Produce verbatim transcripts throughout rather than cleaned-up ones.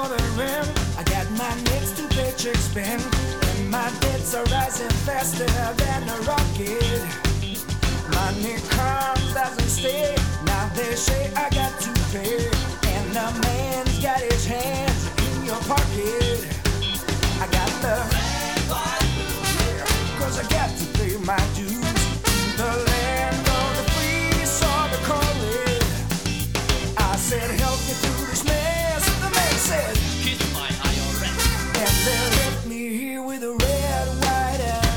ordering. I got my next two paychecks spent, and my debts are rising faster than a rocket. Money comes, doesn't stay. Now they say I got to pay, and the man's got his hands in your pocket. I got the yeah, cause I got to pay my dues. The land of the free, saw the calling. I said, help me through this mess. The man said, kiss my I R S. and they left me here with a red, white, and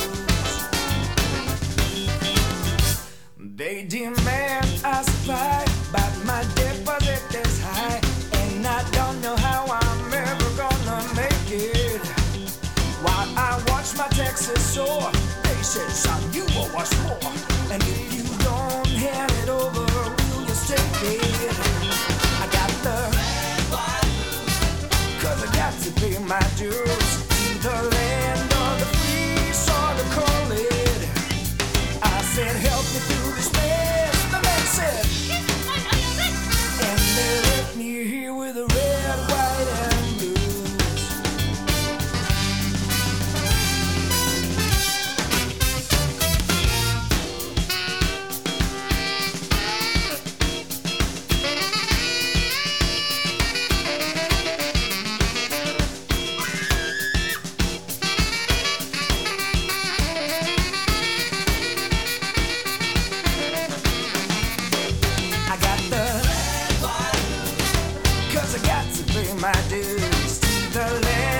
blues. They demand I supply, but my deposit is high, and I don't know how I'm ever gonna make it. While I watch my taxes soar, they said, son, you owe us more, and if you don't hand it over, we'll just take it. I got the cause I got to pay my dues. To the land of the free, saw the call it. I said, help me through this mess. The man said, and they left me here with a red, white, and blues. I got the cause I got to pay my dues to the land.